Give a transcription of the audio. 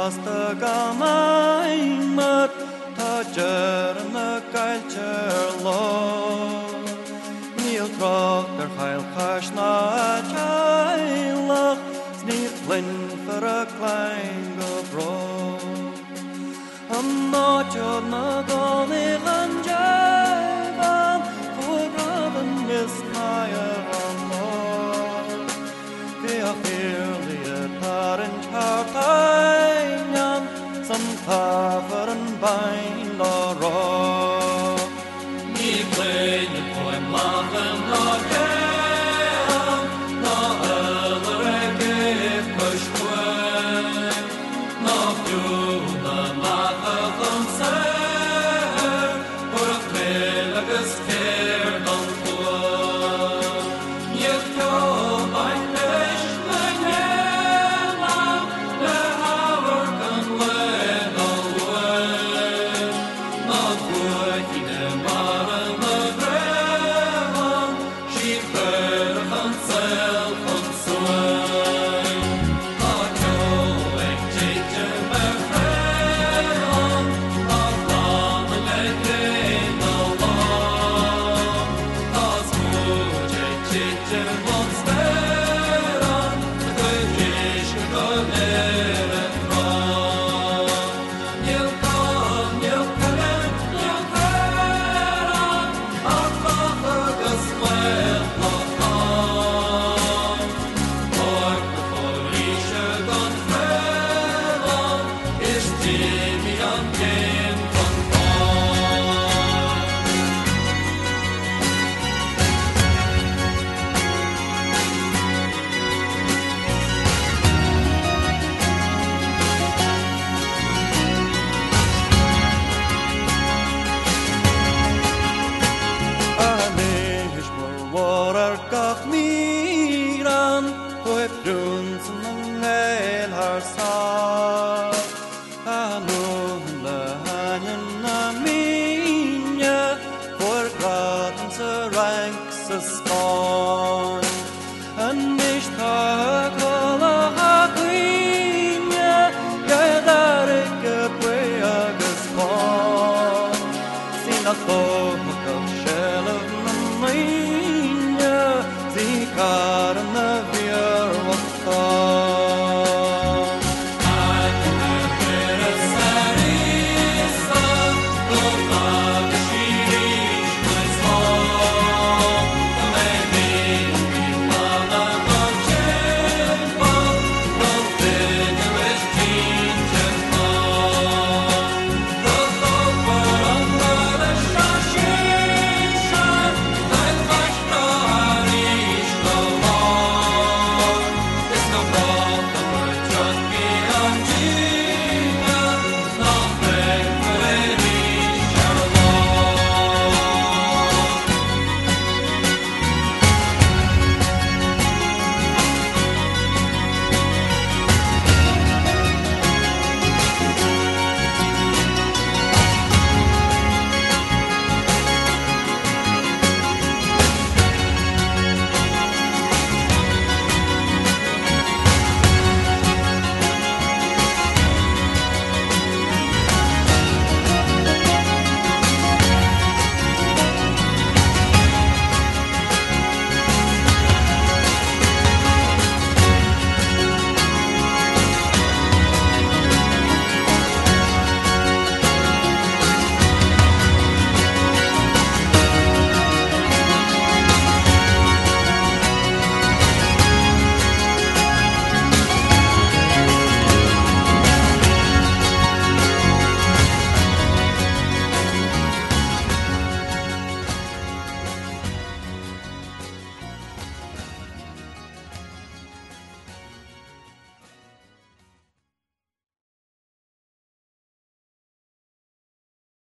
the gamai mat ta ger na kail cher lo Neil trok der heil kash na chailach sneak lin for a klein go bro I'm not your nagoni lanjaivan for graben mis kaya ramor vi a fairly a parent hartainam some cover and bind or raw me play the poem love and not down no other give push away no through the mouth of concern or a fail like a scare don't go you go by fish like love the hour can wait away not good in the bottom of the ground she heard herself on sway oh Joe and Ginger were friends of long and in the long as much Ginger won't stay on the dish go there and run you come you on our father goes well on or before he should gone fell is Jimmy on game from Anish water gaf miran Oe bruns ng el har sa Anun la hanyan na minya For graden sa rank sa spawn Anish ta kola haquinya Gadarik pwe agus spawn Sinato shell of Zikar